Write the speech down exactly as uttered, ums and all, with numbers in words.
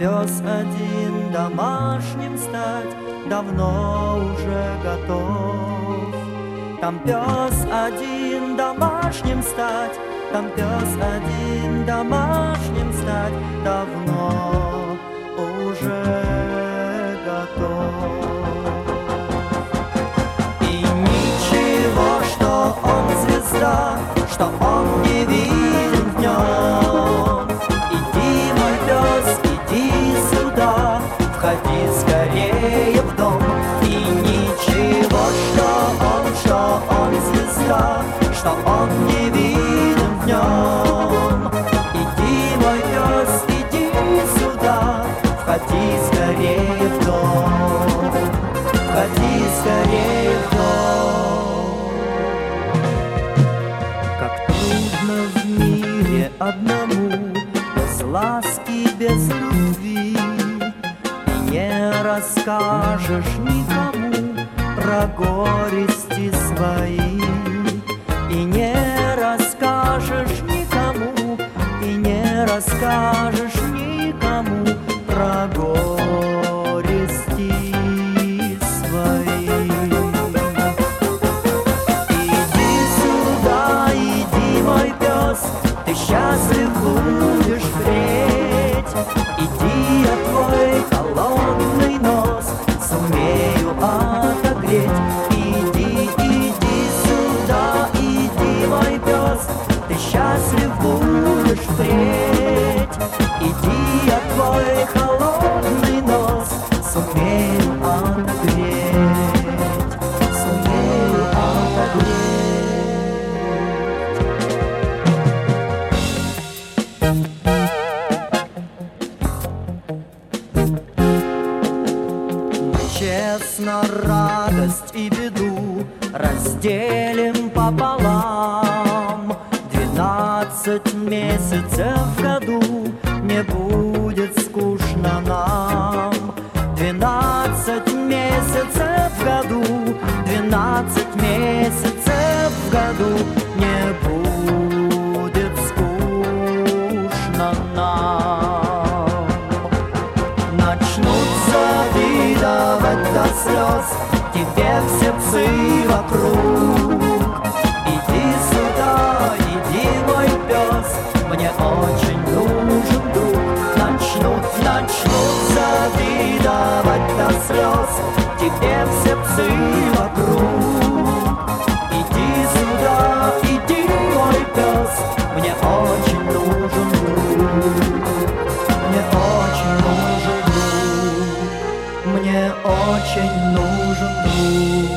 пес один домашним стать давно уже готов. Там пес один домашним стать, там пес один домашним стать давно уже готов. И ничего, что он звезда, что он не виден в нем. Иди, мой пес, иди сюда, входи скорее в дом. И ничего, что он, что он звезда, что он не виден в нем. Иди, мой пес, иди сюда, входи скорее в дом, входи скорее в дом. Как трудно в мире одному, без ласки, без любви, и не расскажешь никому про горести свои, и не расскажешь никому, и не расскажешь никому про горести свои. Иди сюда, иди, мой пес, ты счастлив будешь впредь. Иди, я твой холодный нос сумею отогреть. Иди, иди сюда, иди, мой пес, ты счастлив будешь впредь. Иди, я твой холодный нос сумею отогреть, сумею отогреть. Честно радость и беду разделим пополам. Двенадцать месяцев в году не будет скучно нам. Двенадцать месяцев в году, двенадцать месяцев в году не будет скучно нам. Начнут завидовать до слез тебе все псы вокруг. Иди сюда, иди, мой пес, мне очень нужен друг. Начнут, начнут завидовать до слез тебе все псы вокруг. Иди сюда, иди, мой пес, мне очень нужен друг. Мне очень нужен друг. Мне очень нужен друг.